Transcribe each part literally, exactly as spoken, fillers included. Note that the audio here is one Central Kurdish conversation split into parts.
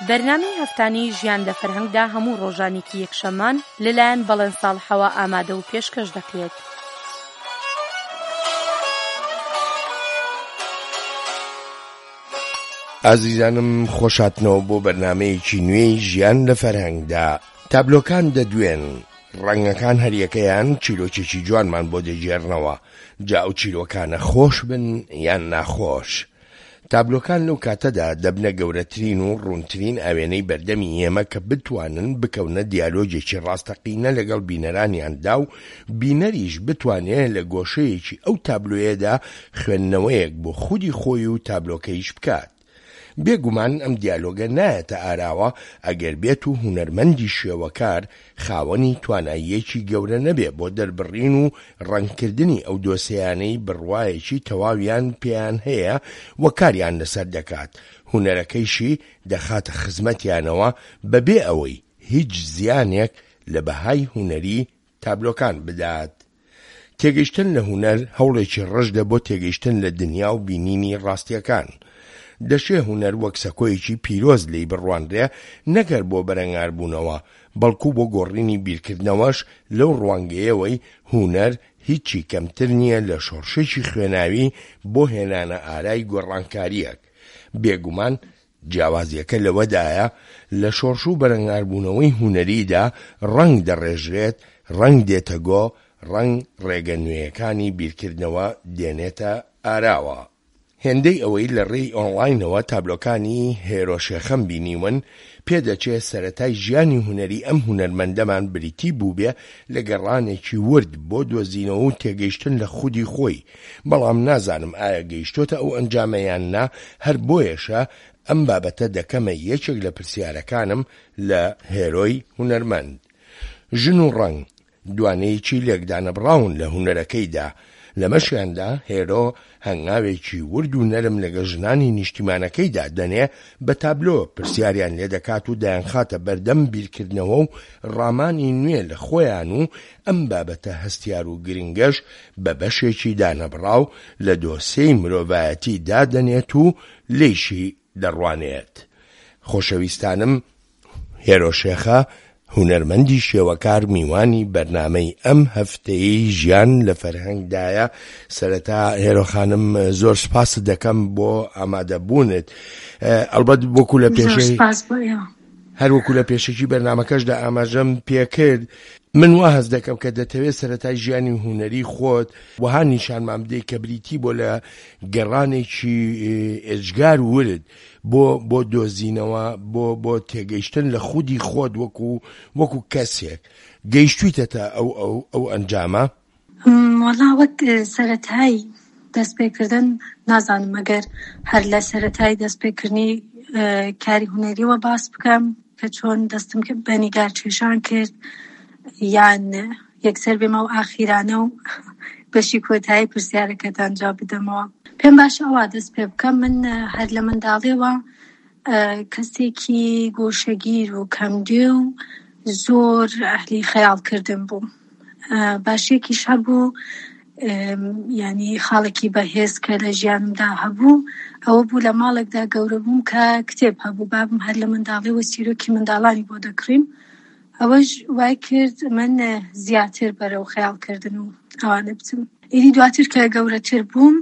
بەرنامەی هەفتانەی ژیان لە فەرهەنگدا هەموو ڕۆژانێکی یەکشەممان لەلایەن بەڵێن ساڵحەوە ئامادە و پێشکەش دەکرێت. ئازیزانم خۆشاتنەوە بۆ بەرنامەیەکی نوێی ژیان لە فەرهەنگدا. تابلۆکان دەدوێن، ڕەنگەکان هەریەکەیان چیرۆکێکی جوانمان بۆ دەجێڕنەوە، جا ئەو چیرۆکانە خۆش بن یان ناخۆش. تابلۆکان لەو کاتەدا دەبنە گەورەترین و ڕوونترین ئاوێنەی بەردەمی ئێمە کە بتوانن بکەونە دیالۆجێکی ڕاستەقینە لەگەڵ بینەرانیاندا و بینەریش بتوانێت لە گۆشەیەکی ئەو تابلۆیەدا خوێندنەوەیەک بۆ خودی خۆی و تابلۆکەیش بکات. بێگومان ئەم دیالۆگە نایەتە ئاراوە ئەگەر بێت و هونەرمەندی شێوەکار خاوەنی تواناییەکی گەورە نەبێ بۆ دەربڕین و ڕەنگکردنی ئەو دۆسەیانەی بڕوایەکی تەواویان پێیان هەیە و کاریان لەسەر دەکات، هونەرەکەیشی دەخاتە خزمەتیانەوە بەبێ ئەوەی هیچ زیانێک لە بەهای هونەری تابلۆکان بدات. تێگەیشتن لە هونەر هەوڵێکی ڕەشدە بۆ تێگەیشتن لە دنیا و بینینی ڕاستیەکان. دەشێ هونەر وەک سەکۆیەکی پیرۆز لی بڕوانرێ نەگەر بۆ بەرەنگاربوونەوە، بەڵکو بۆ گۆڕینی بیرکردنەوەش لەو ڕوانگەیەوەی هونەر هیچی کەمتر نییە لە شۆڕشێکی خوێناوی بۆ هێنانە ئارای گۆڕانکاریەک. بێگومان جیاوازیەکە لەوەدایە لە شۆڕش و بەرەنگاربوونەوەی هونەریدا ڕەنگ دەڕێژرێت، ڕەنگ دێتە گۆ، ڕەنگ ڕێگە نوێیەکانی بیرکردنەوە دێنێتە ئاراوە. هێندەی ئەوەی لە ڕێی ئۆنلاینەوە تابلۆکانی هێرۆشێخەم بینیون پێدەچێت سەرەتای ژیانی هونەری ئەم هونەرمەندەمان بریتی بووبێ لە گەڕانێکی ورد بۆ دۆزینەوە و تێگەیشتن لە خودی خۆی، بەڵام نازانم ئایا گەیشتۆتە ئەو ئەنجامەیان نا. هەر بۆیەشە ئەم بابەتە دەکەمە یەکێک لە پرسیارەکانم لە هێرۆی هونەرمەند. ژن و ڕەنگ دوانەیەکی لێکدانەبڕاون لە هونەرەکەیدا. لە مەشیاندا هێرۆ هەنگاوێکی ورد و نەرم لەگە ژنانی نیشتیمانەکەیدا دەنێ بە تابلۆ پرسیاریان لێ دەکات و دایانخاتە بەردەم بیرکردنەوە و ڕامانی نوێ لە خۆیان و ئەم بابەتە هەستیار و گرنگەش بە بەشێکی دانەبڕاو لە دۆسەی مرۆڤایەتی دادەنێت و لێیشی دەڕوانێت. خۆشەویستانم، هێرۆشێخە هونەرمەندی شێوەکار میوانی بەرنامەی ئەم هەفتەیەی ژیان لە فەرهەنگدایە. سەرەتا هێرۆخانم زۆر سپاس دەکەم بۆ ئامادەبوونت. ئەلبەت وەکو لە پێشەی هەر وەکو لە پێشەکی بەرنامەکەشدا ئاماژەم پێکرد، من وا هەست دەکەم کە دەتەوێت سەرەتای ژیانی هونەری خۆت وەها نیشانمان بدەیت کە بریتی بۆ لە گەڕانێکی ئێجگار ورد بۆ بۆ دۆزینەوە، بۆ بۆ تێگەیشتن لە خودی خۆت وەکو وەکو کەسێک گەیشتویتە ئەو ئەو ئەو ئەنجامە؟ وەڵا وەک سەرەتایی دەستپێکردن نازانم ئەگەر هەر لە سەرەتایی دەستپێکردنی کاری هونەریەوە باس بکەم کە چۆن دەستم بە نیگار کێشان کرد یان یەکسەر بێمە و ئاخیرانە و بەشی کۆتایی پرسیارەکەتان جواب بدەمەوە. پێم باشە ئەوە دەست پێ بکەم. من هەر لە منداڵیەوە کەسێکی گۆشەگیر و کەمگوێ و زۆر ئەهلی خەیاڵکردن بوو. باشێکیش هەبوو، یعنی خاڵێکی بەهێز کە لە ژیانمدا هەبوو ئەوە بوو لە ماڵێکدا گەورە بووم کە کتێب هەبوو. بابم هەر لە منداڵیەوە چیرۆکی منداڵانی بۆ دەکڕیم. ئەوەش وای کرد من زیاتر بەرەو خەیاڵکردن و ئەوانە بچم. ئیدی دواتر کە گەورەتر بووم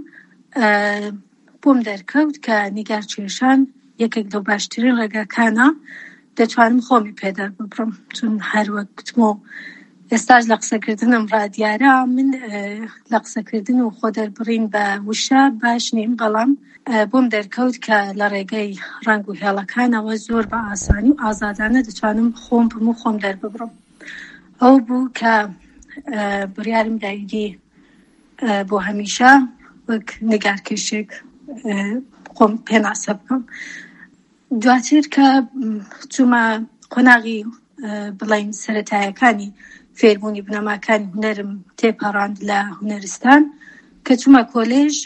بۆم دەرکەوت کە نیگار کێشان یەکێک لەو باشترین ڕێگاکانە دەتوانم خۆمی پێدەر ببڕم، چون هەر وەک گوتمەوە ئێستاش لە قسەکردنم ڕادیارە من لە قسەکردن و خۆ دەربڕین بە وشە باش نیم، بەڵام بۆم دەرکەوت کە لە ڕێگەی ڕنگ و هێڵەکانەوە زۆر بە ئاسانی و ئازادانە دەتوانم خۆم بم و خۆم دەرببڕم. ئەو بوو کە بڕیارم دایدی بۆ هەمیشە وەک نیگارکێشێک خۆم پێناسە بکەم. دواتر کە چوومە قۆناغی بڵین سەرەتایەکانی فێربوونی بنەماکانی هونەرم تێپەڕاند لە هونەرستان، کە چوومە کۆلێژ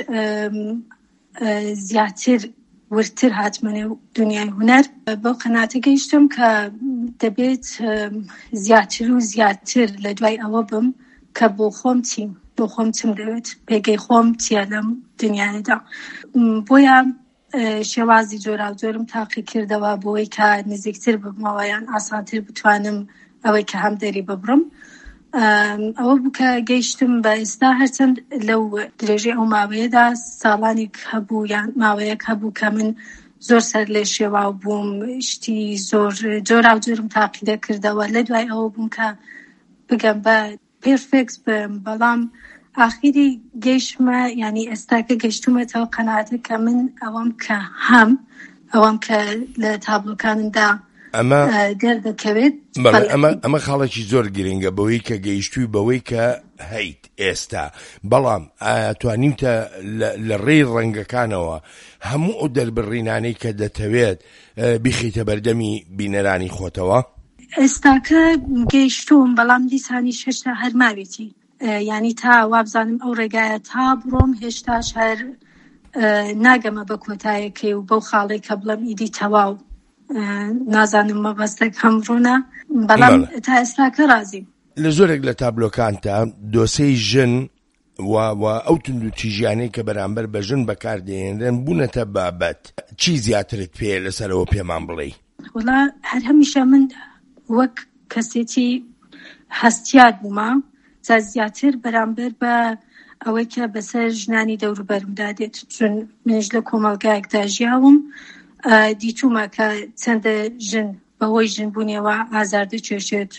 زیاتر ورتر هاتمەنێ دنیای هونەر. بەو قەناتە گەیشتم کە دەبێت زیاتر و زیاتر لە دوای ئەوە بم کە بۆ خۆم چیم، بۆ خۆم چم دەوێت، پێگەی خۆم چیە لەم دنیاەدا. بۆیە شێوازی جۆرا و جۆرم تاقی کردەوە بۆی کە نزیکتر ببمەوە یان ئاسانتر بتوانم ئەوەی کە هەم دەری ببڕم. ئەوە بوو کە گەیشتم بە ئێستا هەرچەند لەو درێژەی ئەو ماوەیەدا ساڵانێک هەبوو یان ماوەیەک هەبوو کە من زۆر سەر لێ شێواو بووم، شتی زۆر جۆرا و جۆرم تاقی دەکردەوە. لە دوای ئەوە بووم کە بگەم بە پێرفێکت بم، بەڵام ئاخیری گەیشتمە ینی ئێستا کە گەیشتومەتەوە قەناعەتە کە من ئەوەم کە هەم ئەوەم کە لە تابلۆکانمدا ئەمە دەردەکەوێت. ئەمە خاڵێکی زۆر گرنگە بەوەی کە گەیشتووی بەوەی کە هەیت ئێستا، بەڵام توانیمتە لە ڕێی ڕەنگەکانەوە هەموو ئەو دەربڕینانەی کە دەتەوێت بیخیتە بەردەمی بینەرانی خۆتەوە؟ ئێستاکە گەیشتوم، بەڵام دیسانی هێشتا هەر ماوێتی، ینی تا وابزانم ئەو ڕێگایە تا بڕۆم هێشتاش هەر ناگەمە بە کۆتایەکەی و بەو خاڵێک کە بڵم ئیدی تەواو نازانم مەبەستێک هەمڕوونە، بەڵام تا ئێستاکە رازیم. لە زۆرێک لە تابلۆکانتە دۆسەی ژن و ئەو تونند و تیژیانەی کە بەرامبەر بە ژن بەکاردێنرێن بوونەتە بابەت. چی زیاترت پێ لەسەرەوە پێمان بڵێ؟ وڵا هەر هەمیشە من وەک کەسێکی هەستیار بوومە جا زیاتر بەرامبەر بە ئەوەی کە بەسەر ژنانی دەوروبەرمدا دێت، چون منیش لە کۆمەڵگایەکدا ژیاوم، دیتومە کە چەندە ژن بەهۆی ژنبوونیەوە ئازار دەکێشێت،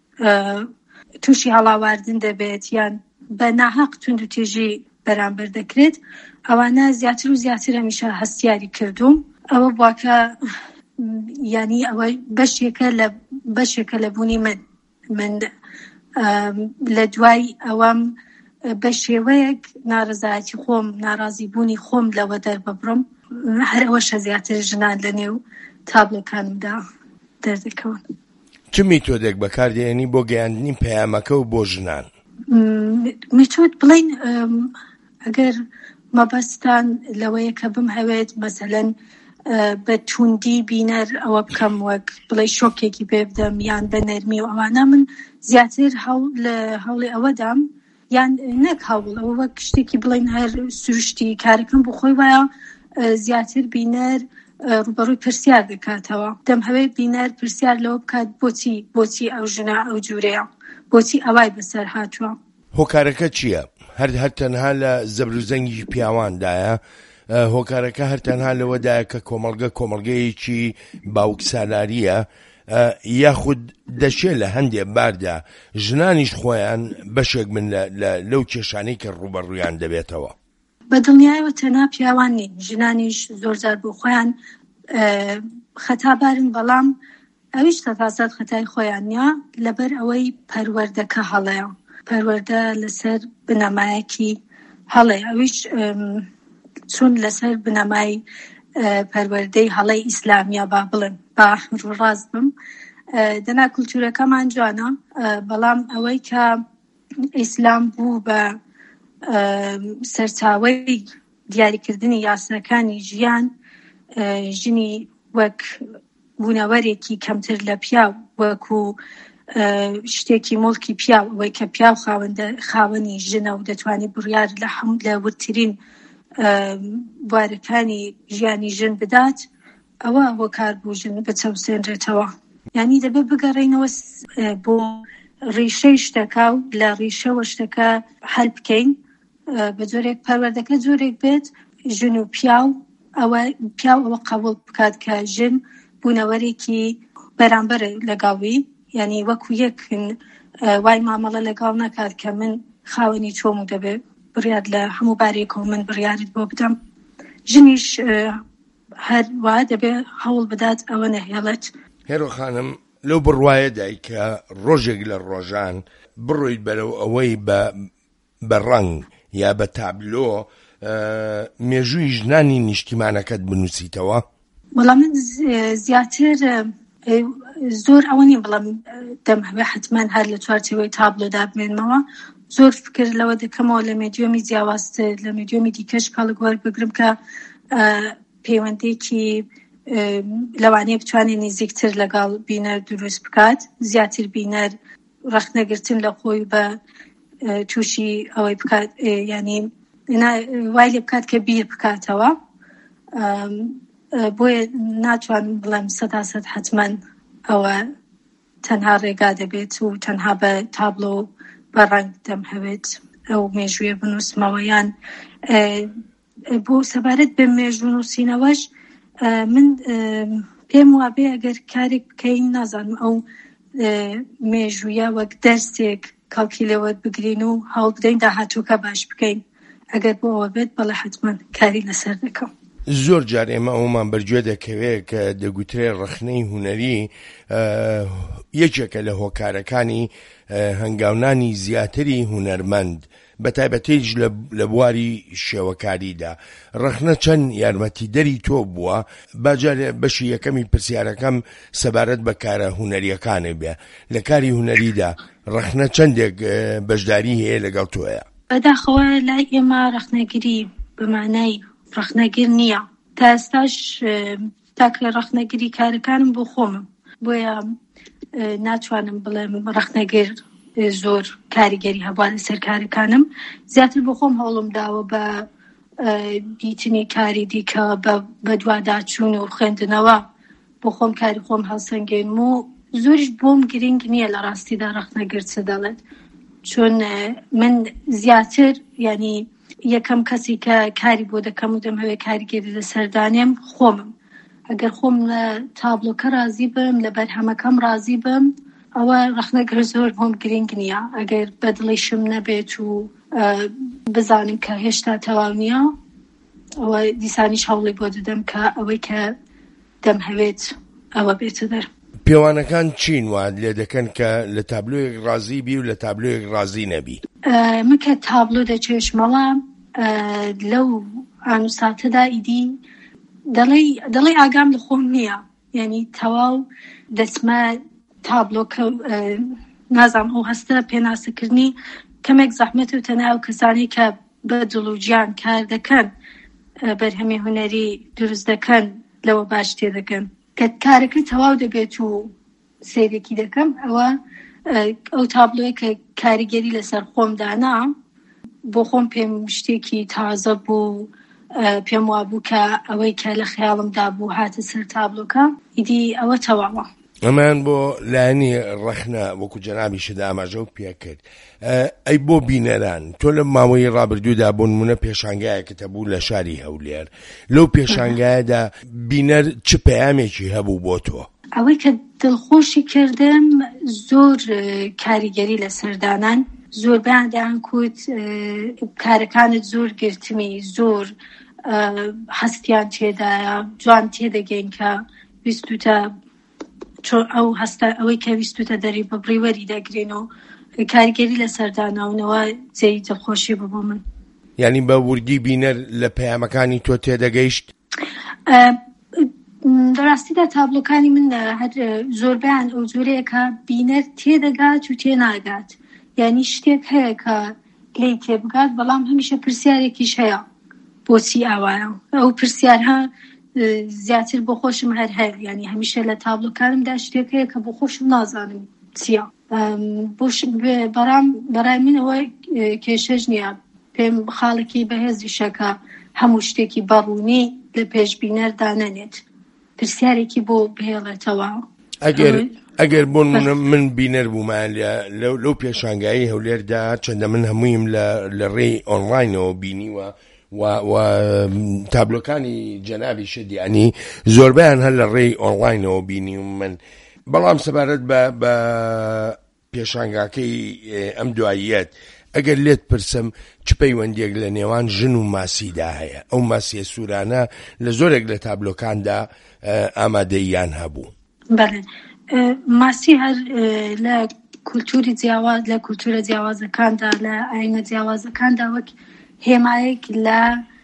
تووشی هەڵاواردن دەبێت یان بە ناحەق تونند و تێژی بەرامبەر دەکرێت. ئەوانە زیاتر و زیاتر هەمیشە هەستیاری کردوم. ئەوە بووە کە ینی ئەوە بەشێکە لە بەشێکە لە بوونی من من لە دوای ئەوەم بە شێوەیەک ناڕزایەتی خۆم، ناڕازی بوونی خۆم لەوە دەرببڕم. هەر ئەوەشە زیاتر ژنان لە نێو تابلۆکانمدا دەردەکەون. چ میتۆدێک بەکاردێنی بۆ گەیاندنی پەیامەکە و بۆ ژنان؟ میتۆد بڵین ئەگەر مەبەستان لەوەیە کە بم هەوێت مەسەلەن بە توندی بینەر ئەوە بکەم وەک بڵێ شۆکێکی پێ بدەم یان بە نەرمی و ئەوانە، من زیاتر لە هەوڵی ئەوەدام یان نەک هەوڵ ئەوە وەک شتێکی بڵین هەر سروشتی کارەکەم بۆ خۆی وایە زیاتر بینەر ڕوبەڕووی پرسیار دەکاتەوە. دەم هەوێت بینەر پرسیار لەوە بکات بۆچی بۆچی ئەو ژنە ئەو جوورەیە، بۆچی ئەوای بەسەر هاتووە. هۆکارەکە چییە؟ هەر هەر تەنها لە زەبر و زەنگی پیاواندایە؟ هۆکارەکە هەر تەنها لەوەدایە کە کۆمەڵگە کۆمەڵگەیەکی باوک سالاریە، یاخود دەشێت لە هەندێک باردا ژنانیش خۆیان بەشێک من لەو کێشانەی کە ڕوبەڕوویان دەبێتەوە؟ بەدڵنیایەوە تەنها پیاوان نین، ژنانیش زۆرجار بۆ خۆیان خەتابارن، بەڵام ئەویش تەتازات خەتای خۆیان نیە لەبەر ئەوەی پەروەردەکە هەڵەیە، پەروەردە لەسەر بنەمایەکی هەڵەیە، ئەویش چون لەسەر بنەمای پەروەردەی هەڵەی ئیسلامیە با بڵن با ڕاز بم. دەنا کولتورەکەمان جوانە، بەڵام ئەوەی کە ئیسلام بوو بە سەرچاوەی دیاریکردنی یاساکانی ژیان، ژنی وەک بوونەوەرێکی کەمتر لە پیاو، وەکو شتێکی مڵکی پیاو، ئەوەی کە پیاو خاوەنی ژنە و دەتوانێت بڕیار لە هەموو لە ورترین بوارەکانی ژیانی ژن بدات، ئەوە هۆکار بوو ژن بچەوسێنرێتەوە. یعنی دەبێت بگەڕێینەوە بۆ ڕیشەی شتەکە و لە ڕیشەوە شتەکە هەل بکەین، بە جۆرێک پەروەردەکە جۆرێک بێت ژن و پیاو، ئەوە پیاو ئەوە قبول بکات کە ژن بوونەوەرێکی بەرامبەرە لەگاڵی، یعنی وەکو یەکن، وای مامەڵە لەگاڵ نەکات کە من خاوەنی تۆم و دەبێت بڕیار لە هەموو بارێکەوە من بڕیارت بۆ بدەم. ژنیش هەروە دەبێت هەوڵ بدات ئەوە نەهێڵێت. هێرۆ خانم، لەو بڕوایەدای کە ڕۆژێک لە ڕۆژان بڕۆیت بەرەو ئەوەی بە ڕەنگ یا بە تابلۆ مێژووی ژنانی نیشتیمانەکەت بنووسیتەوە؟ وەڵام من زیاتر زۆر ئەوە نیم بڵم دەم هەبێ حتمان هەر لە چوارچێوەی تابلۆدا بمێنمەوە. زۆر فکر لەوە دەکەمەوە لە مێدیۆمی جیاوازتر، لە مێدیۆمی دیکەش کاڵک وەربگرم کە پەیوەندێکی لەوانەیە بتوانێت نزیکتر لەگەڵ بینەر دروست بکات، زیاتر بینەر ڕەخنەگرتن لە خۆی بە تووشی ئەوەی بکات، ینی وای لێ بکات کە بیر بکاتەوە. بۆیە ناتوانم بڵێم سەدا سەد حتمەن ئەوە تەنها ڕێگا دەبێت و تەنها بە تابلۆ بە ڕەنگ دەمهەوێت ئەو مێژوویە بنووسمەوە یان بۆ سەبارەت بە مێژوو نووسینەوەش من پێم وابێ ئەگەر کارێک بکەین نازانم ئەو مێژوویە وەک دەرسێک کەڵکی لێوەت بگرین و هەوڵ بدەین داهاتووکە باش بکەین ئەگەر بۆ ئەوە بێت بەڵێ حتمەن کاری لەسەر دەکەم. زۆر جار ئێمە ئەومان بەرگوێ دەکەوێت کە دەگوترێ ڕخنەی هونەری یەکێکە لە هۆکارەکانی هەنگاونانی زیاتری هونەرمەند بەتایبەتیش لە بواری شێوەکاریدا. ڕخنە چەند یارمەتیدەری تۆ بووە؟ باجار بەشی یەکەمی پرسیارەکەم سەبارەت بە کارە هونەریەکانە بێ. لە کاری هونەریدا ڕخنە چەندێک بەشداری هەیە لەگەڵ تۆیە؟ بەداخەوە لای ئێمە ڕخنەگیری بەمانای ڕخنەگیر نییە. تا ئێستاش تاکە ڕخنەگیری کارەکانم بۆ خۆمم، بۆیە ناتوانم بڵێم ڕخنەگیر زۆر کاریگەری هەبووە لەسەر کارەکانم. زیاتر بۆ خۆم هەوڵم داوە بە دیتنی کاری دیکە بە دوواداچوون و خوێندنەوە بۆ خۆم کاری خۆم هەڵسەنگێنم و زۆریش بۆم گرنگ نییە لە ڕاستیدا ڕخنەگیر چ دەڵێت، چون من زیاتر ینی یەکەم کەسی کە کاری بۆ دەکەم و دەمەوێت کاریگەری لەسەردانێم خۆمم. ئەگەر خۆم لە تابلۆکە رازی بم، لە بەرهەمەکەم رازی بم، ئەوە ڕخنەگیر زۆر بۆم گرنگ نییە. ئەگەر بەدڵیشم نەبێت و بزانم کە هێشتا تەواو نییە، ئەوە دیسانیش هەوڵی بۆ دەدەم کە ئەوەی کە دەمهەوێت ئەوە بێتە دەر. پێوانەکان چین واد لێ دەکەن کە لە تابلۆیەک رازی بی و لە تابلۆیەک رازی نەبی؟ من کە تابلۆ دەچێشمەوە لەو ئانوساتەدا ئیدی دەڵێ ئاگام لە خۆم نییە، یعنی تەواو دەچمە تابلۆکە نازانم ئەو هەستە پێناسەکردنی کەمێک زەحمەت و تەنها کەسانی کە بە دڵ و گیان کار دەکەن بەرهەمی هونەری دروست دەکەن لەوە باش تێ دەکەن. کە کارەکە تەواو دەبێت و سیرێکی دەکەم، ئەوە ئەو تابلۆی کە کاریگەری لەسەر خۆم دانا بۆ خۆم پێم شتێکی تازە بوو، پێم وابوو کە ئەوەی کە لە خەیاڵمدا بوو هاتە سەر تابلۆکە ئیدی ئەوە تەواوە. ئەمان بۆ لایەنی ڕەخنە وەکو جەنابی شدا ئاماژە و پێ کرد. ئەی بۆ بینەران، تۆ لە ماوەی ڕابردوودا بۆ نمونە پێشانگایەکە هەبوو لە شاری هەولێر، لەو پێشانگایەدا بینەر چ پەیامێکی هەبوو بۆ تۆ؟ ئەوەی کە دڵخۆشی کردم زۆر کاریگەری لەسەردانان، زۆر بەیاندایان کوت کارەکانت زۆر گرتمی، زۆر هەستیان تێدایە، جوان تێدەگەین کە ویستوتە ئەو هەستە ئەوەی کە ویستوتە دەری ببڕی وەری دەگرێن و کاریگەری لەسەرداناونەوە جێی دڵخۆشی ببوو من. یعنی بە وردی بینەر لە پەیامەکانی تۆ تێدەگەیشت؟ بەڕاستیدا تابلۆکانی من هەر زۆربیان ئەو جۆرەیە کە بینەر تێدەگات و تێناگات، یعنی شتێک هەیە کە لێی تێبگات بەڵام هەمیشە پرسیارێکیش هەیە بۆچی ئاوایە. ئەو پرسیارها زیاتر بۆ خۆشم هەر هەیە، یعنی هەمیشە لە تابلۆکانمدا شتێک هەیە کە بۆ خۆشم نازانم چییە. بەڕام بەڕای من ئەوە کێشەش نییە، پێم خاڵێکی بەهێزیشە کە هەموو شتێکی بەڕوونی لە پێش بینەردا نەنێت، پرسیارێکی بۆ بهێڵێتەوە. ئەگەر ئەگەر بۆن من بینەر بوومان لەو پێشانگایی هەولێردا چەندە من هەموویم لە ڕێی ئۆنلاینەوە بینیوە و تابلۆکانی جەنابی شدی ئەنی زۆربیان هەر لە ڕێی ئۆنلاینەوە بینی و من. بەڵام سەبارەت بە پێشانگاکەی ئەم دواییەت ئەگەر لێت پرسم چ پەیوەندێک لە نێوان ژن و ماسیدا هەیە؟ ئەو ماسیە سوورانە لە زۆرێک لە تابلۆکاندا ئامادەییان هەبوو. بەڵێ ماسی هەر لە کولتوری جیاواز، لە کولتورە جیاوازەکاندا، لە ئاینە جیاوازەکاندا وەک هێمایەک لە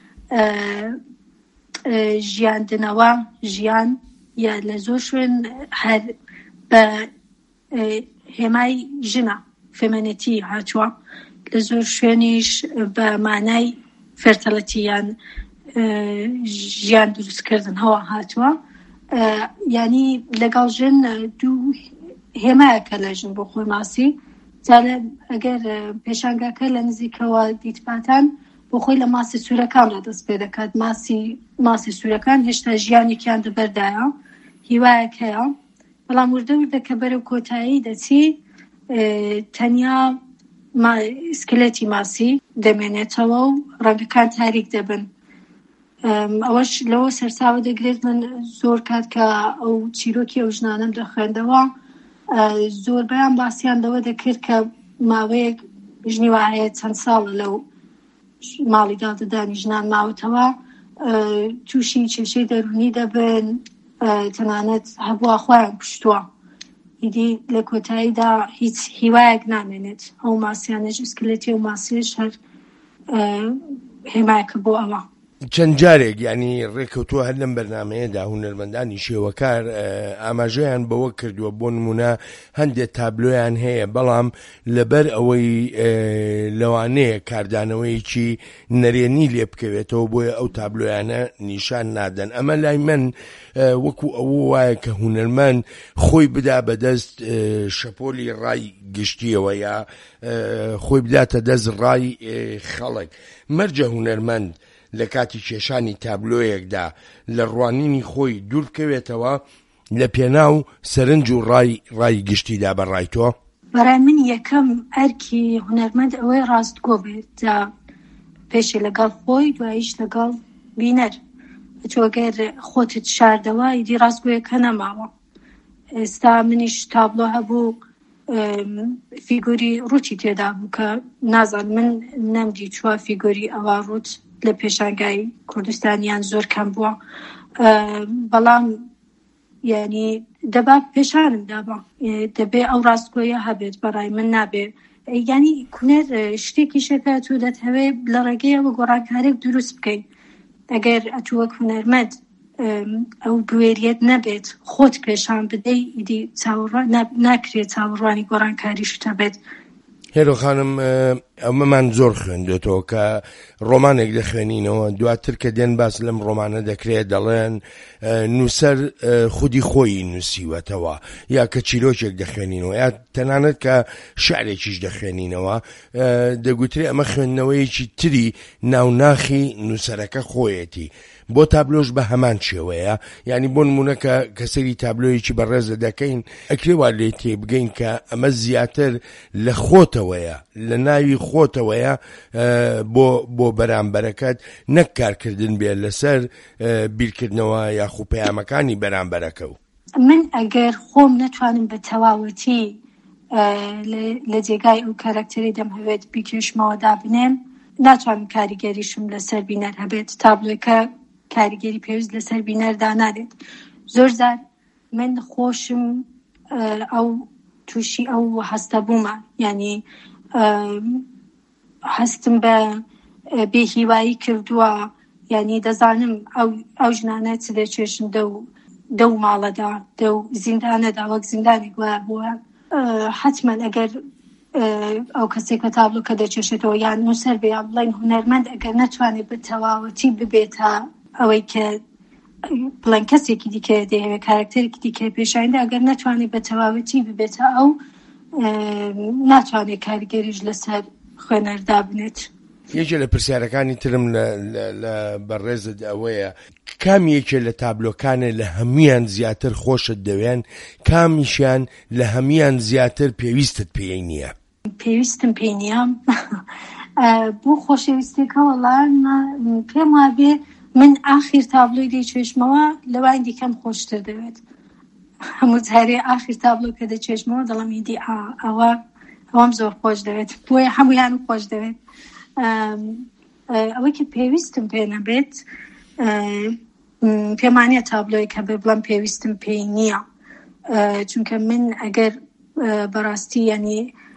ژیاندنەوە ژیان یا لە زۆر شوێن هەر بە هێمای ژنە فێمەنێتی هاتووە، لە زۆر شوێنیش بە مانای فێرتەڵەتییان ژیان دروستکردن هەوە هاتووە، یعنی لەگەڵ ژن دوو هێمایەکە لە ژن بۆ خۆی ماسی. جا ئەگەر پێشانگاکە لە نزیکەوە دیتباتان بۆ خۆی لە ماسی سوورەکاندا دەست پێ دەکات. ماسی ماسی سوورەکان هێشتا ژیانێکیان دەبەردایە، هیوایەک هەیە، بەڵام وردە وردە کە بەرەو کۆتایی دەچی تەنیا سکلێتی ماسی دەمێنێتەوە و ڕەنگەکان تاریک دەبن. ئەوەش لەوە سەرچاوە دەگرێت. من زۆر کات کە ئەو چیرۆکی ئەو ژنانەم دەخوێندەوە زۆربەیان باسییان لەوە دەکرد کە ماوەیەک ژنی وایە چەند ساڵە لەو ماڵی دادەدانی ژنان ماوەتەوە تووشی کێشەی دەرونی دەبن، تەنانەت هەبووە خۆیان کوشتووە. ئیدی لە کۆتاییدا هیچ هیوایەک نامێنێت. ئەو ماسیانەش سکلێتی و ماسیش هەر هێمایەکە بۆ ئەوە. چەند جارێک ینی ڕێکەوتووە هەر لەم بەرنامەیەدا هونەرمەندانی شێوەکار ئاماژەیان بەوە کردووە بۆ نمونە هەندێک تابلۆیان هەیە، بەڵام لەبەر ئەوەی لەوانەیە کاردانەوەیکی نەرێنی لێ بکەوێتەوە بۆیە ئەو تابلۆیانە نیشان نادەن. ئەمە لای من وەکو ئەوە وایە کە هونەرمەند خۆی بدا بەدەست شەپۆلی ڕای گشتیەوە یا خۆی بداتە دەست ڕای خەڵک. مەرجە هونەرمەند لە کاتی کێشانی تابلۆیەکدا لە ڕوانینی خۆی دوور بکەوێتەوە لە پێناو سەرنج و ڕای ڕای گشتیدا بەڕای تۆ؟ بەڕای من یەکەم ئەرکی هونەرمەند ئەوەی ڕاستگۆ بێت، جا پێشێ لەگەڵ خۆی دواییش لەگەڵ بینەر. چۆگەر خۆتت شاردەوە ئیدی ڕاستگۆیەکە نەماوە. ئێستا منیش تابلۆ هەبوو فیگۆری ڕووتی تێدا بوو کە نازان من نەمدی چوە فیگۆری ئەوە ڕووت لە پێشانگای کوردستانیان زۆر کەم بووە، بەڵام یعنی دەبا پێشانم دابا دەبێ ئەو ڕاستگۆیە هەبێت. بەڕای من نابێ ینی کونەر شتێکی شەکە تۆ دەتەوێ لە ڕێگەیەوە گۆڕانکارێک دروست بکەین. ئەگەر ئەتووەک هونەرمەند ئەو بوێریەت نەبێت خۆت پێشان بدەی ئیدی ناکرێت چاوەڕوانی گۆڕانکاریش هەبێت. هێرۆ خانم ئەمەمان زۆر خوێندێتەوە کە ڕۆمانێک دەخوێنینەوە، دواتر کە دێن باس لەم ڕۆمانە دەکرێت دەڵێن نووسەر خودی خۆی نووسیوەتەوە، یا کە چیرۆکێک دەخوێنینەوە یا تەنانەت کە شعرێکیش دەخوێنینەوە، دەگوترێت ئەمە خوێندنەوەیەکی تری ناوناخی نووسەرەکە خۆیەتی. بۆ تابلۆش بە هەمان شێوەیە، ینی بۆ نمونە کە کەسەری تابلۆیەکی بەڕێزە دەکەین ئەکرێوا لێ تێبگەین کە ئەمە زیاتر لە خۆتەوەیە، لە ناوی خۆتەوەیە بۆ بۆ بەرامبەرەکەت، نەک کارکردن بێت لەسەر بیرکردنەوە یاخو پەیامەکانی بەرامبەرەکە. و من ئەگەر خۆم نەتوانم بە تەواوەتی لە جێگای ئەو کارکتەری دەم هەوێت بیکێشمەوە دابنێم، ناتوانم کاریگەریشم لەسەر بینەر هەبێت. تابلۆکە کاریگەری پێویست لەسەر بینەردا نادێت. زۆر جار من خۆشم ئەو تووشی ئەو هەستە بوومە، ینی هەستم بە بێهیوایی کردووە، ینی دەزانم ئەو ژنانە چ دەچێشن دەو ماڵەدا دەو زیندانەدا وەک زیندانی گویا بووە. حتمما ئەگەر ئەو کەسێک کە تابلۆکە دەچێشێتەوە یان نووسەر بێ یا بڵین هونەرمەند ئەگەر نەتوانێت بە تەواوەتی ببێتە ئەوەی کە بڵێن کەسێکی دیکە دەیەوێت کارکتەرێکی دیکە پێشاندا، ئەگەر نەتوانێت بە تەواوەتی ببێتە ئەو ناتوانێت کاریگەریش لەسەر خوێنەردا بنێت. یەکێ لە پرسیارەکانی ترم لە بەڕێزت ئەوەیە کام یەکێ لە تابلۆکانە لە هەمویان زیاتر خۆشت دەوێن، کامیشیان لە هەمویان زیاتر پێویستت پێی نییە؟ پێویستم پێی نییە بۆ خۆشەویستێکە وەڵام پێم وابێ من ئاخیر تابلۆی دەیچێشمەوە لەوان دیکەم خۆشتر دەوێت. هەموو جارێ ئاخیر تابلۆکە دەچێشمەوە دەڵام ئیدی ئەوە ئەوەم زۆر خۆش دەوێت، بۆیە هەمویان خۆش دەوێت. ئەوەی کە پێویستم پێ نەبێت پێمانە تابلۆی کە بێ بڵم پێویستم پێی نییە، چونکە من ئەگەر بەڕاستی ینی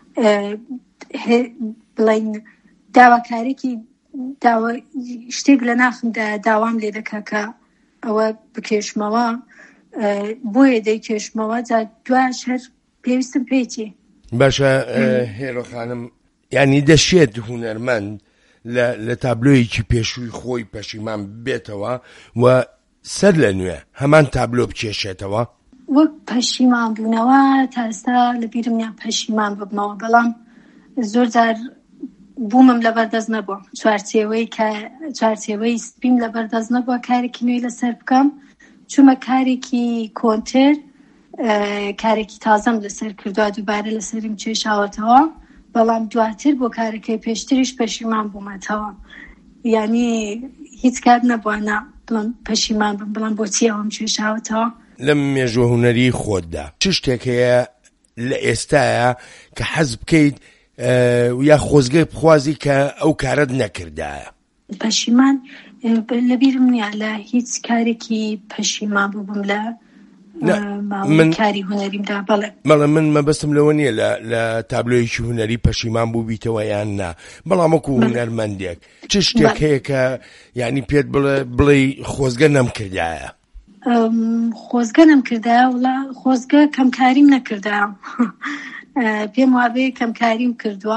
بڵین داواکارێکی شتێک لە ناخمدا داوام لێ دەکا کە ئەوە بکێشمەوە بۆیە دەیکێشمەوە جا دوایش هەر پێویستم پێیتی. باشە هێرۆ خانم، ینی دەشێت هونەرمەند لە تابلۆیەکی پێشووی خۆی پەشیمان بێتەوە و سەر لە نوێ هەمان تابلۆ بکێشێتەوە؟ وەک پەشیمان بوونەوە تا ئێستا لە بیرم نییە پەشیمان ببمەوە، بەڵام زۆر جار بوومم لەبەردەست نەبووە چوارچێوەی چوارچێوەی سپیم لەبەردەست نەبووە کارێکی نوێی لەسەر بکەم چوومە کارێکی کۆنتر کارێکی تازەم لەسەر کردووە دووبارە لەسەرم کێشاوەتەوە بەڵام دواتر بۆ کارەکەی پێشتریش پەشیمان بوومەتەوە یعنی هیچ کار نەبووە بڵام پەشیمان بم بڵام بۆچی ئەوەم کێشاوەتەوە. لەم مێژوە هونەری خۆتدا چ شتێک هەیە لە ئێستایە کە حەز بکەیت یا خۆزگەی بخوازی کە ئەو کارت نەکردایە؟ پەشیمان لەبیرم نییە لە هیچ کارێکی پەشیمان بووبم لە من کاری هونەریمدا. بەڵێ بەڵێ من مەبەستم لەوە نییە لە تابلۆیەکی هونەری پەشیمان بوو بیتەوە یان نا بەڵام وەکو هونەرمەندێک چ شتێک هەیە کە یعنی پێت بڵێ خۆزگە نەمکردایە؟ خۆزگە نەمکردایە وڵا خۆزگە کەمکاریم نەکردایە پێم وابێ کەمکاریم کردووە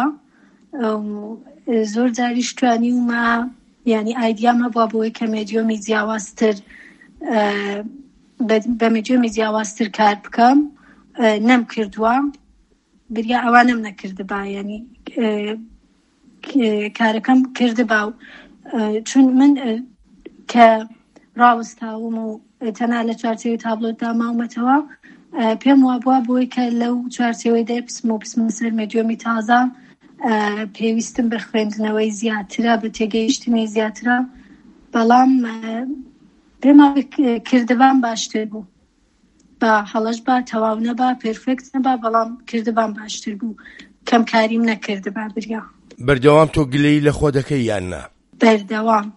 زۆر جاریش توانی ومە یعنی ئایدیامە بووە بۆی کە مێدیۆمی جیاوازتر بە مێدیۆمی جیاوازتر کار بکەم نەم کردووە بریا ئەوانم نەکردبا یعنی کارەکەم کردبا و چون من کە ڕاوەستاوم و تەنها لە چوارچێوەی تابلۆدا ماومەتەوە پێم وابووە بۆی کە لەو چوارچێوەی دەرپسم و پسمە سەر مێدیۆمی تازە پێویستم بە خوێندنەوەی زیاترە بە تێگەیشتنی زیاترە بەڵام پێم کردبان باشتر بوو بە هەڵەش با تەواو نەبا پێرفێکت نەبا بەڵام کردبان باشتر بوو کەمکاریم نەکردبا بریا. بەردەوام تۆ گلەی لە خۆ دەکەی یان نا؟ بەردەوام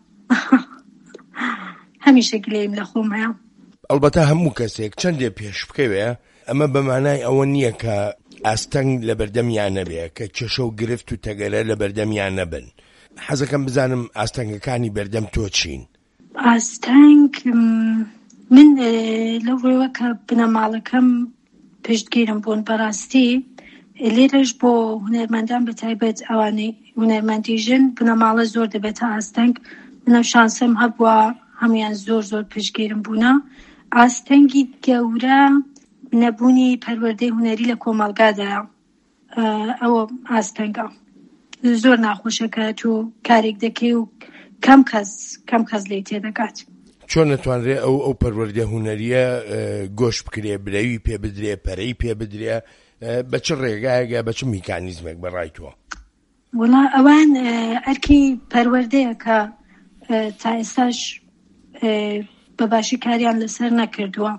هەمیشە گلەیم لە خۆم هەیە. ئەڵبەتە هەموو کەسێک چەندێ پێش بکەوێ ئەمە بەمانای ئەوە نییە کە ئاستەنگ لە بەردەمیان نەبێ کە کێشە و گرفت و تەگەرە لە بەردەمیان نەبن. حەزەکەم بزانم ئاستەنگەکانی بەردەم تۆ چین؟ ئاستەنگ من لەو ڕێوە کە بنەماڵەکەم پشتگیرم بوون بەڕاستی لێرەش بۆ هونەرمەندان بەتایبەت ئەوانەی هونەرمەندی ژن بنەماڵە زۆر دەبێتە ئاستەنگ منە شانسم هەبووە هەمویان زۆر زۆر پشتگیرم بوونە. ئاستەنگی گەورە نەبوونی پەروەردەی هونەری لە کۆمەڵگادایە ئەوە ئاستەنگە زۆر ناخۆشە کە تۆ کارێک دەکەی و کەم کەس کەم کەس لێی تێدەکات. چۆن نەتوانرێ ئەو ئەو پەروەردە هونەریە گۆش بکرێ برەوی پێ بدرێ پەرەی پێ بدرێ بە چ ڕێگایەکە بە چ میکانیزمێک بەڕای تۆ؟ وڵا ئەوان ئەرکی پەروەردەیە کە تا ئێستاش بەباشی کاریان لەسەر نەکردووە.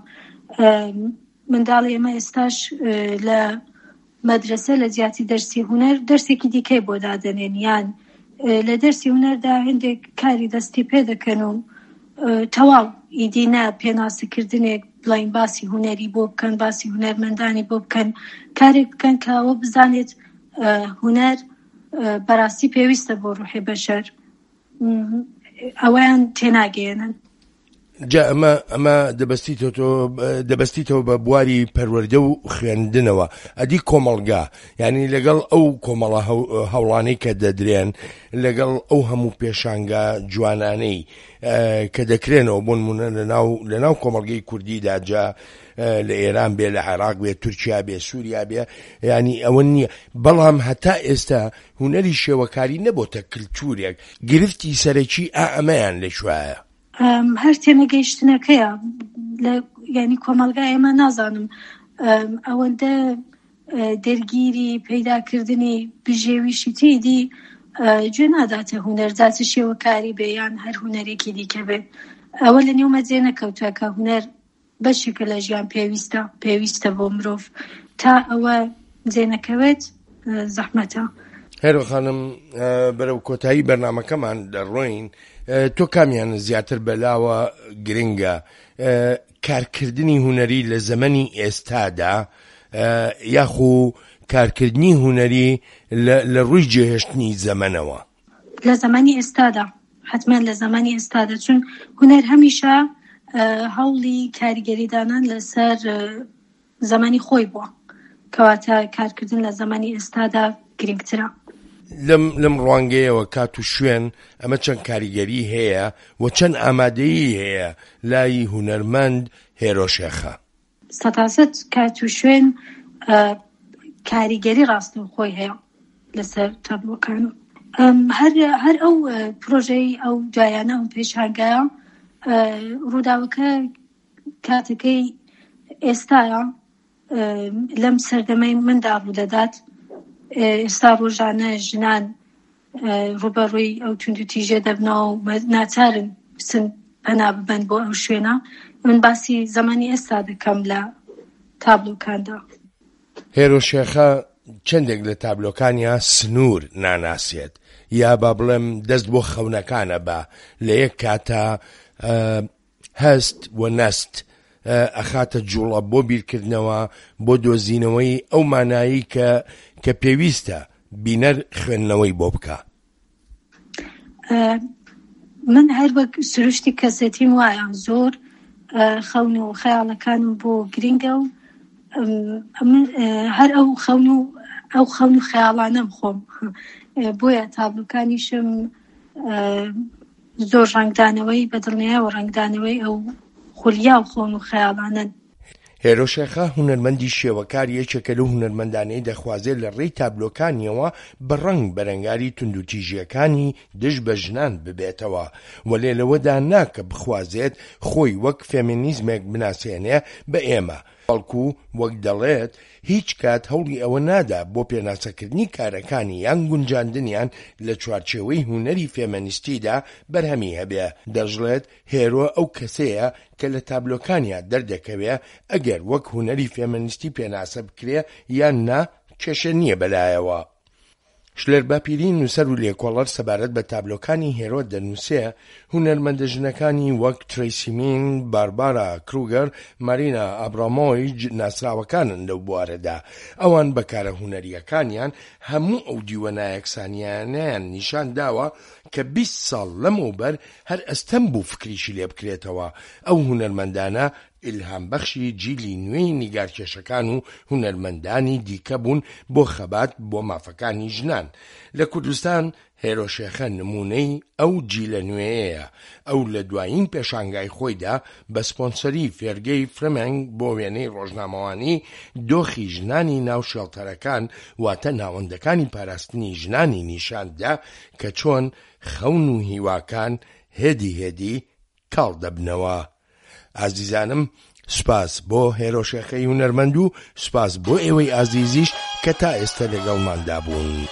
منداڵی ئێمە ئێستاش لە مەدرسە لە جیاتی دەرسی هونەر دەرسێکی دیکەی بۆ دادەنێن یان لە دەرسی هونەردا هەندێک کاری دەستی پێ دەکەن و تەواو ئیدینا پێناسەکردنێک بڵین باسی هونەری بۆ بکەن باسی هونەرمەندانی بۆ بکەن کارێک بکەن کە ئەوە بزانێت هونەر بەڕاستی پێویستە بۆ ڕوحی بەشەر ئەویان تێناگەێنن. جا ئەمە ئەمە دەبەستیتەوە بە بواری پەروەردە و خوێندنەوە ئەدی کۆمەڵگا یعنی لەگەڵ ئەو کۆمەڵە هەوڵانەی کە دەدرێن لەگەڵ ئەو هەموو پێشانگا جوانانەی کە دەکرێنەوە بۆ نمونە لە ناو کۆمەڵگەی کوردیدا جا لە ئێران بێ لە عێراق بێ تورکیا بێ سووریا بێ ینی ئەوە نییە بەڵام هەتا ئێستا هونەری شێوەکاری نەبۆتە کلتورێک گرفتی سەرەکی ئا ئەمەیان لەشوایە هەر تێنەگەیشتنەکەیە ینی کۆمەڵگا ئێمە نازانم ئەوەندە دەرگیری پەیداکردنی بژێویشی تێدی گوێ ناداتە هونەر جاچە شێوەکاری بێ یان هەر هونەرێکی دیکە بێ ئەوە لە نێو مەجێ نەکەوتە کە هونەر بەشێکە لە ژیان پێویستە پێویستە بۆ مرۆڤ تا ئەوە جێنەکەوێت زەحمەتە. هێرۆ خانم بەرەو کۆتایی بەرنامەکەمان دەڕۆین تۆ کامیان زیاتر بەلاوە گرنگە کارکردنی هونەری لە زەمەنی ئێستادا یاخو کارکردنی هونەری لە ڕووی جێهێشتنی زەمەنەوە؟ لە زەمانی ئێستادا حتما لە زەمانی ئێستادا چون هونەر هەمیشە هەوڵی کاریگەریدانان لەسەر زەمانی خۆی بووە کەواتە کارکردن لە زەمانی ئێستادا گرنگترە. لەم ڕوانگەیەوە کات و شوێن ئەمە چەند کاریگەری هەیە و چەند ئامادەیی هەیە لای هونەرمەند هێرۆشێخە؟ سەتاسەت کات و شوێن کاریگەری ڕاستە خۆی هەیە لەسەر تابلۆکان هەر هەر ئەو پرۆژەی ئەو جایانە ئەو پێشهنگایە ڕووداوەکە کاتەکەی ئێستایە لەم سەردەمەی مندا ڕوودەدات. ئێستا ڕۆژانە ژنان ڕوبەڕووی ئەو توندوتیژە دەبنەوە و ناچارن بچن پەنا ببەن بۆ ئەو شوێنە. من باسی زمانی ئێستا دەکەم لە تابلۆکاندا. هێرۆشێخە چەندێک لە تابلۆکانیا سنوور ناناسێت یا با بڵێم دەست بۆ خەونەکانە بە لە یەک کاتە هەست و نەست ئەخاتە جوڵە بۆ بیرکردنەوە بۆ دۆزینەوەی ئەو مانایی کە کە پێویستە بینەر خوێندنەوەی بۆ بکە. من هەر وەک سروشتی کەسێتیم وایە زۆر خەون و خەیاڵەکانم بۆ گرنگە و هەر ئەو خەون و ئەو خەون و خەیاڵانەم خۆم بۆیە تابلۆکانیشم زۆر ڕنگدانەوەی بەدڵنیایەوە ڕنگدانەوەی ئەو خولیا و خۆن و خەیاڵانن. هێرۆشێخە هونەرمەندی شێوەکار یەکێکە لەو هونەرمەندانەی دەخوازێت لە ڕێی تابلۆکانیەوە بە ڕەنگ بەرەنگاری توندوتیژیەکانی دژ بە ژنان ببێتەوە و لێلەوەدا ناکە بخوازێت خۆی وەک فێمینیزمێک بناسێنێ بە ئێمە، بەڵکو وەک دەڵێت هیچ کات هەوڵی ئەوە نادا بۆ پێناسەکردنی کارەکانی یان گونجاندنیان لە چوارچێوەی هونەری فێمەنیستیدا بەرهەمی هەبێ. دەژڵێت هێرۆ ئەو کەسەیە کە لە تابلۆکانیا دەردەکەوێ ئەگەر وەک هونەری فێمەنیستی پێناسە بکرێ یان نا کێشە نییە بەلایەوە. شلێر باپیری نووسەر و لێکۆڵەر سەبارەت بە تابلۆکانی هێرۆ دەنووسێ هونەرمەندە ژنەکانی وەک تریسی مین، باربارا کروگەر، مارینا ئابرامۆیچ ناسراوەکانن لەو بوارەدا. ئەوان بەکارە هونەریەکانیان هەموو ئەو دیوەنە یەکسانیانیان نیشان داوە کە بیست ساڵ لەمەوبەر هەر ئەستەم بوو فکریشی لێ بکرێتەوە. ئەو هونەرمەندانە ئیلهام بەخشی جیلی نوێی نیگارکێشەکان و هونەرمەندانی دیکە بوون بۆ خەبات بۆ مافەکانی ژنان. لە کوردستان هێرۆشێخە نمونەی ئەو جیلە نوێیە. ئەو لە دوایین پێشانگای خۆیدا بە سپۆنسەری فێرگەی فرمنگ بۆ وێنەی ڕۆژنامەوانی دۆخی ژنانی ناو شێڵتەرەکان واتە ناوەندەکانی پاراستنی ژنانی نیشاندا کە چۆن خەون و هیواکان هێدی هێدی کاڵ دەبنەوە. ئازیزانم، سوپاس بۆ هێرۆشێخەی هونەرمەند و سوپاس بۆ ئێوەی ئازیزیش کە تا ئێستا لەگەڵماندا بوون.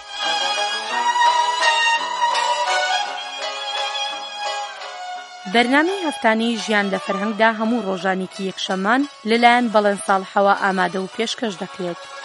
بەرنامەی هەفتانەی ژیان لە فەرهەنگدا هەموو ڕۆژانێکی یەکشەممان لەلایەن بەڵێن ساڵحەوە ئامادە و پێشکەش دەکرێت.